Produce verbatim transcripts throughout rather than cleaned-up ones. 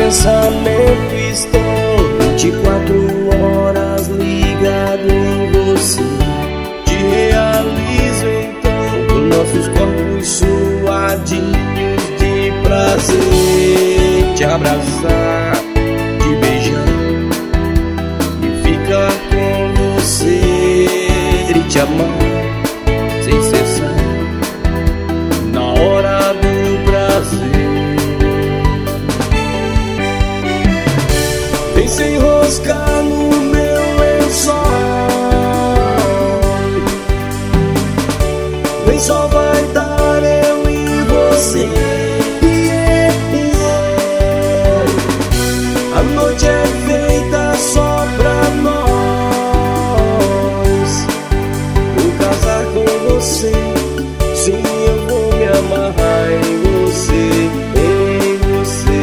pensamento estou vinte e quatro horas ligado em você. Te realizo então com nossos corpos suadinhos de prazer. Te abraçar, te beijar e ficar com você. E te amar sem cessar na hora do prazer. Vem se enroscar no meu lençol, vem, só vai dar eu e você. Yeah, yeah. A noite é feita só pra nós. Vou casar com você, sim, eu vou me amarrar em você, em você.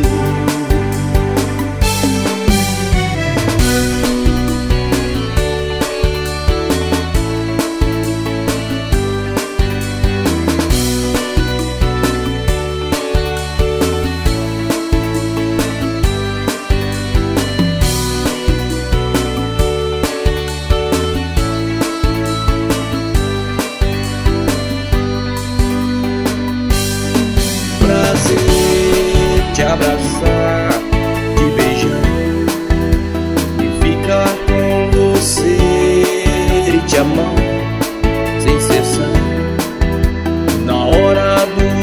Te abraçar, te beijar e ficar com você. E te amar sem cessar na hora do